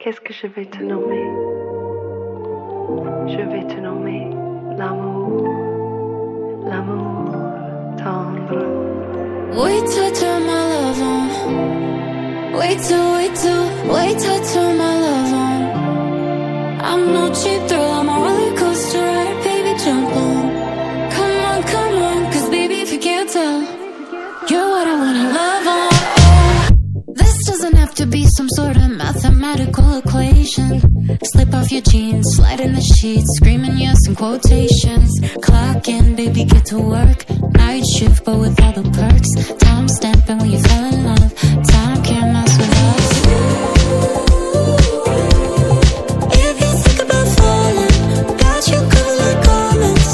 Qu'est-ce que je vais te nommer? Je vais te nommer l'amour, l'amour tendre. Wait till I turn my love on. Wait till I turn my love on. I'm no cheap thrill, I'm a roller coaster ride, baby, jump on. Come on, cause baby, if you can't tell, you're what I wanna love on. This doesn't have to be some sort of mathematical equation. Slip off your jeans, slide in the sheets, screaming yes in quotations. Clock in, baby, get to work. Night shift, but with all the perks. Time stamping when you fell in love. Time can't mess with us. If you think about falling, got you covered like garments.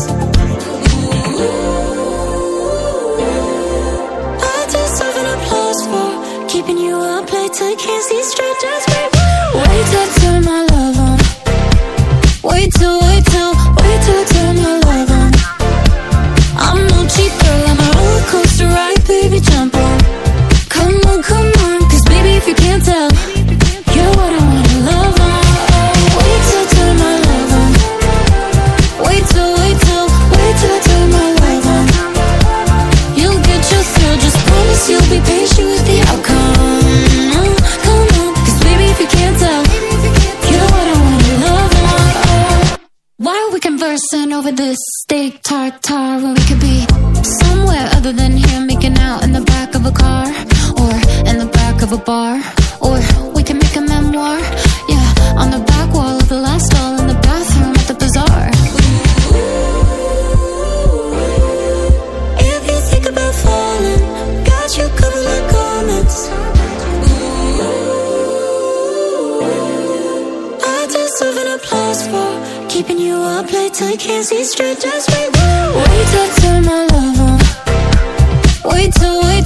I deserve an applause for keeping you up late till you can't see straight. Just wait till I turn my love on. Wait till I turn my love on. I'm no cheap girl, I'm a roller coaster ride, baby, jump on. Come on, cause baby, if you can't tell, you're what I wanna love on. Wait till I turn my love on. Wait till I turn my love on. You'll get your thrill, just promise you'll be patient with the outcome. Come on, cause baby, if you can't tell, you're what I wanna love on. Why are we conversing over this steak tartare when we could be somewhere other than here, making out in the back of a car, or in the back of a bar, or we can make a memoir, yeah, on the back wall of the last stall in the bathroom at the bazaar. If you think about falling, got you covered like garments. I deserve an applause for keeping you up late till you can't see straight. Just wait till I turn my love on. Wait till